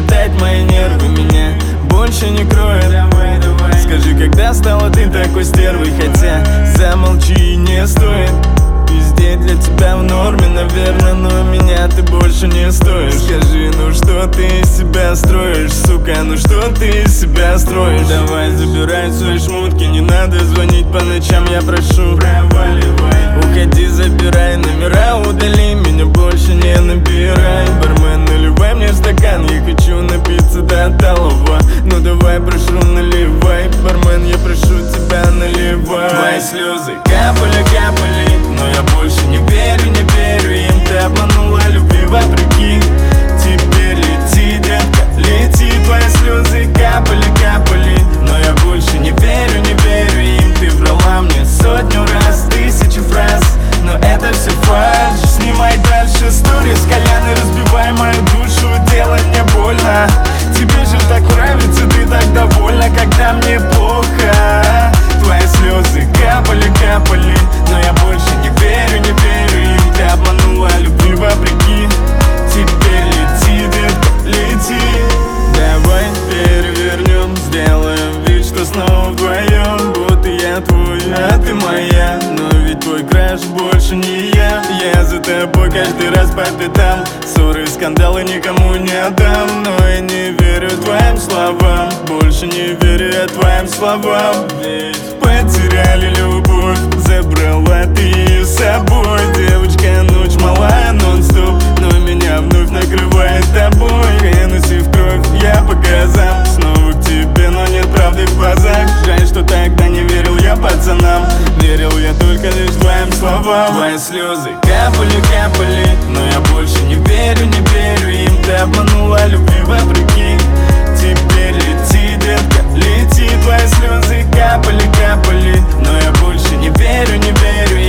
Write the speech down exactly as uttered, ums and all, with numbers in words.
опять мои нервы меня больше не кроют. Давай, давай. Скажи, когда стала ты такой стервой? Хотя замолчи, не стоит. Везде для тебя в норме, наверное, но меня ты больше не стоишь. Скажи, ну что ты из себя строишь, сука, ну что ты из себя строишь? Давай, забирай свои шмутки, не надо звонить по ночам, я прошу. Проваливай, уходи, забирай номера, удали, меня больше не набирай. Бармен, наливай мне стакан, я хочу напиться до талого. Ну давай, прошу, наливай. Бармен, я прошу тебя, наливай. Твои слезы капали, капали, но я больше не верю, не верю им. Ты обманула любви вопреки. Теперь лети, детка, лети. Твои слезы капали, капали, но я больше не верю, не верю им. Ты врала мне сотню раз, тысячу фраз, но это все фальшь. Снимай дальше сторис, Колян, и разбивай мою душу, делай мне больно. Тебе же так нравится, ты так довольна, когда мне плохо. Твои слезы капали, капали, но я больше не верю, не верю им. Ты обманула любви вопреки. Теперь лети, детка, лети. Давай перевернем, сделаем вид, что снова вдвоем. Будто я твой, а ты моя. Но ведь твой краш больше не я. Я за тобой каждый раз по пятам. Ссоры, скандалы никому не отдам. Но я не верю твоим словам. Больше не верю я твоим словам. Ведь потеряли любовь, забрала ты ее с собой. Девочка, ночь малая, нон-стоп, но меня вновь накрывает тобой. Клянусь и в кровь, я по газам. Снова к тебе, но нет правды в глазах. Жаль, что тогда не верил я пацанам. Верил я только лишь твоим словам. Твои слезы капали, капали, но я больше не верю, не верю им. Ты обманула любви вопреки. Теперь лети, детка, лети. Твои слезы капали, капали, но я больше не верю, не верю им.